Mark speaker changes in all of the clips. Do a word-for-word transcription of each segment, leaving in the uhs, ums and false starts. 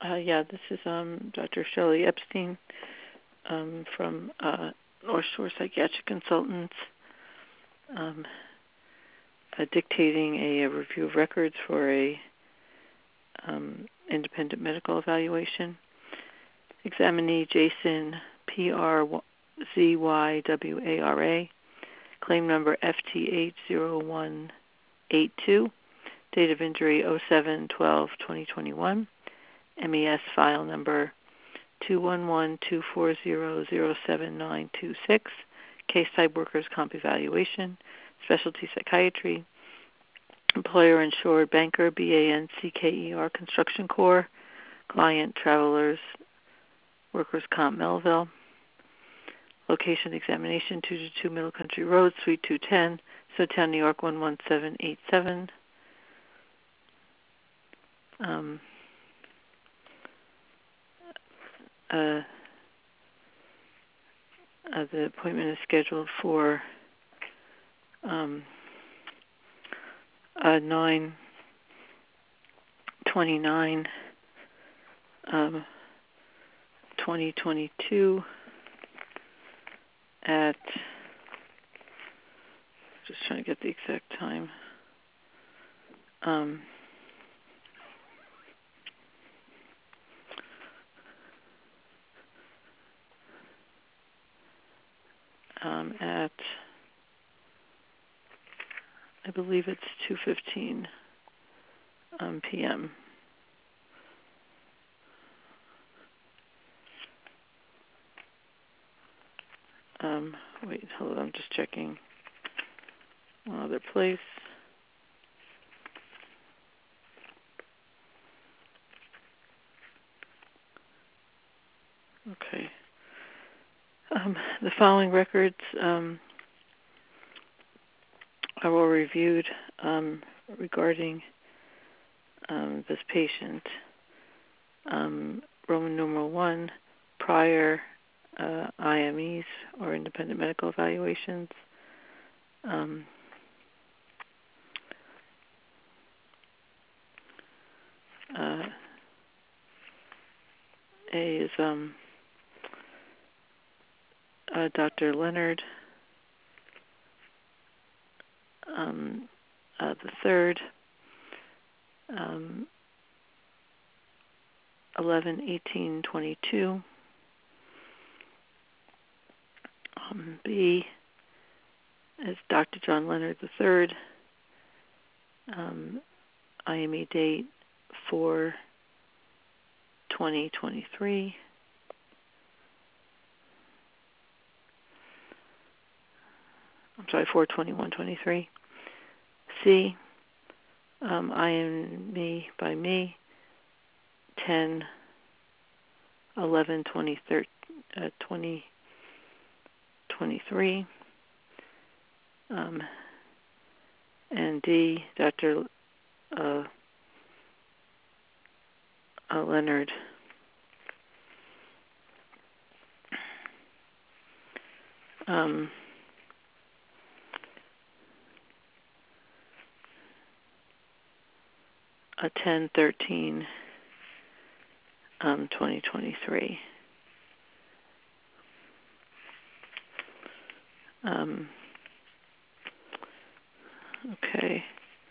Speaker 1: Uh, yeah, this is um, Doctor Shelley Epstein um, from uh, North Shore Psychiatric Consultants, um, uh, dictating a, a review of records for a um, independent medical evaluation. Examinee Jason P R Z Y W A R A, claim number F T H zero one eight two, date of injury oh seven twelve twenty twenty-one, M E S file number two one one two four zero zero seven nine two six, case type workers' comp evaluation, specialty psychiatry, employer insured banker B A N C K E R Construction Corp, client travelers workers' comp Melville, location examination two two two Middle Country Road, Suite two ten, Snowtown, New York one one seven eight seven. Um, uh, uh, the appointment is scheduled for um, uh, nine twenty-nine um, twenty twenty-two at, just trying to get the exact time. Um, um, at, I believe it's two fifteen um, p m Um, wait, hold on, I'm just checking one other place. Okay. Um, the following records um, are all reviewed um, regarding um, this patient. Um, Roman numeral one, prior uh, I M Es or independent medical evaluations. Um, uh, A is um, uh, Doctor Leonard, um, uh, the third, um, eleven eighteen twenty-two. Um, B is Doctor John Leonard the third. Um, I M E date four twenty twenty-three. I'm sorry, four twenty-one twenty-three. C, um, I M E by me, ten eleven twenty twenty-three. Um, and D, Doctor Uh, uh, Leonard. Um, a ten thirteen um, twenty twenty-three. Um, okay.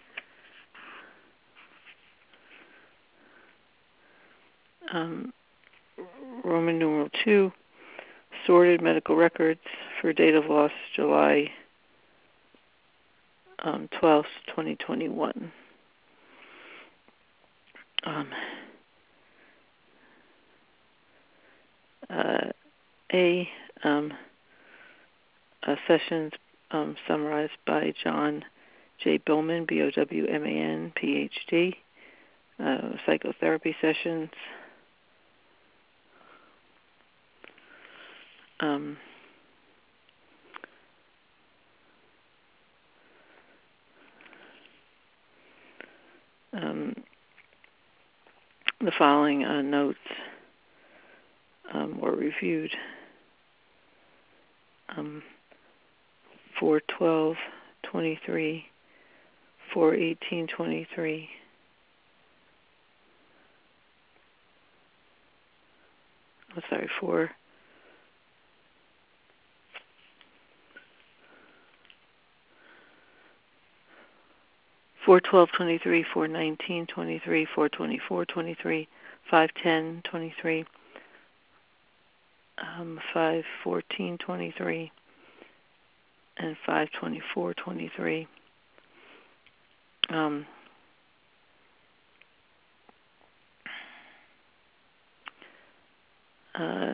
Speaker 1: Um, Roman numeral two, sorted medical records for date of loss July um, twelfth, twenty twenty-one. Um, uh, A, um, uh, sessions um, summarized by John J. Bowman, B O W M A N, P H D, uh, psychotherapy sessions. Um, um, the following uh, notes um, were reviewed. Um, four twelve twenty-three, four eighteen twenty-three, oh, sorry, for four twelve twenty three, four nineteen twenty three, four twenty four twenty three, five ten twenty three, um, five fourteen twenty three, and five twenty four twenty three. Um, uh,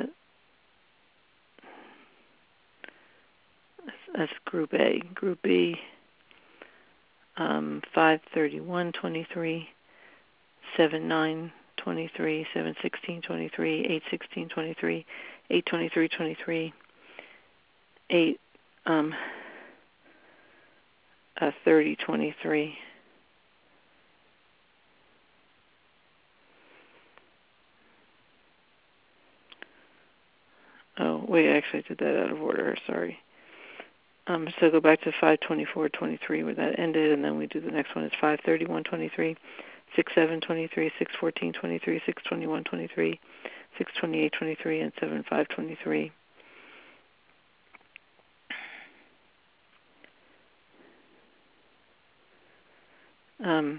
Speaker 1: that's, that's Group A. Group B, um, five thirty one twenty three, seven nine twenty three, seven sixteen twenty three, eight sixteen twenty three, eight twenty three twenty three, eight um, uh, thirty twenty three. Oh, wait, actually I did that out of order, sorry. Um, so go back to five twenty-four twenty-three where that ended, and then we do the next one. It's five thirty-one twenty-three, six seven twenty-three, six fourteen twenty-three, six twenty-one twenty-three, six twenty-eight twenty-three, and seven five twenty-three. Um,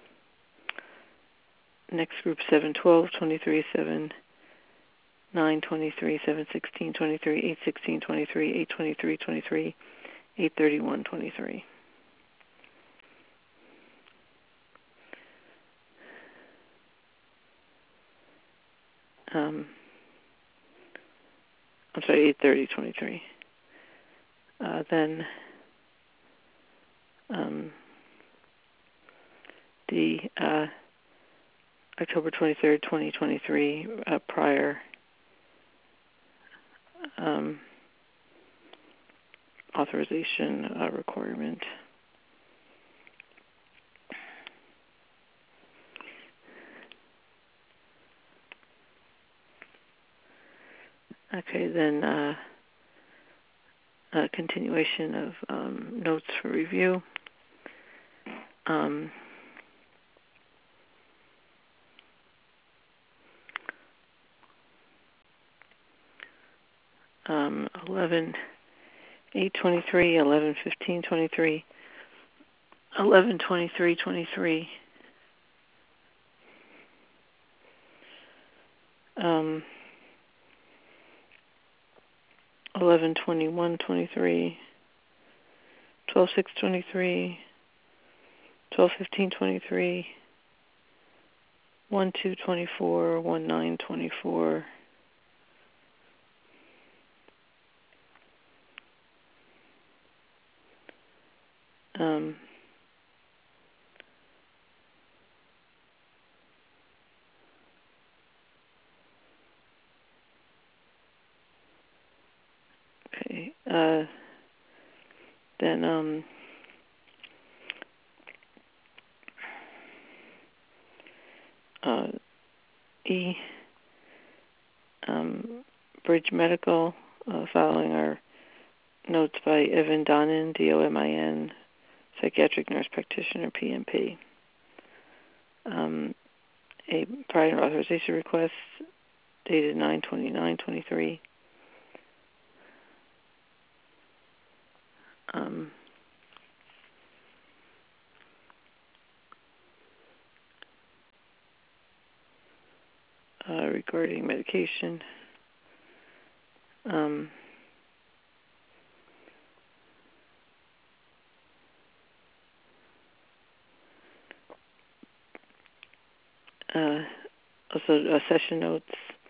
Speaker 1: next group seven twelve twenty-three, seven nine twenty-three, seven sixteen twenty-three, eight sixteen twenty-three, eight twenty-three twenty-three, eight thirty-one twenty-three. Um, I'm sorry, eight thirty twenty-three. Uh, then um, the uh, October twenty-third, twenty twenty-three, uh, prior um, authorization uh, requirement. Okay, then uh, a continuation of um, notes for review. Um, um, eleven eight twenty-three, eleven fifteen twenty-three, eleven twenty-three twenty-three, um, eleven twenty-one twenty-three, twelve six twenty-three, twelve fifteen twenty-three, one two twenty-four, one nine twenty-four, um, okay, uh, then um, uh, E, um, Bridge Medical, uh, following our notes by Evan Donin, D O M I N, psychiatric nurse practitioner, P M P. Um, a prior authorization request dated nine twenty-nine twenty-three. Um, uh, regarding medication. Um, uh, also, uh, session notes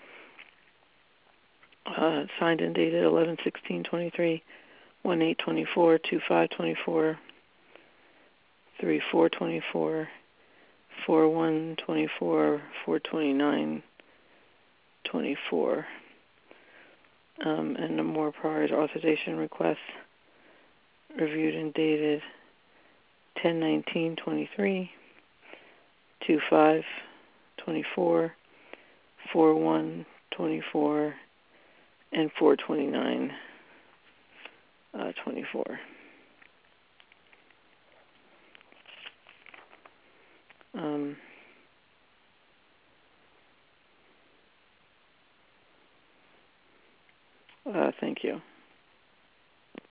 Speaker 1: uh, signed and dated eleven sixteen twenty-three, one eight twenty-four, two five twenty-four, three four twenty-four, four one twenty-four, four twenty-nine twenty-four. Um, and a more prior authorization requests reviewed and dated ten nineteen twenty-three, two five twenty-four, four one twenty-four, and four twenty-nine twenty-four. Um, Uh, thank you.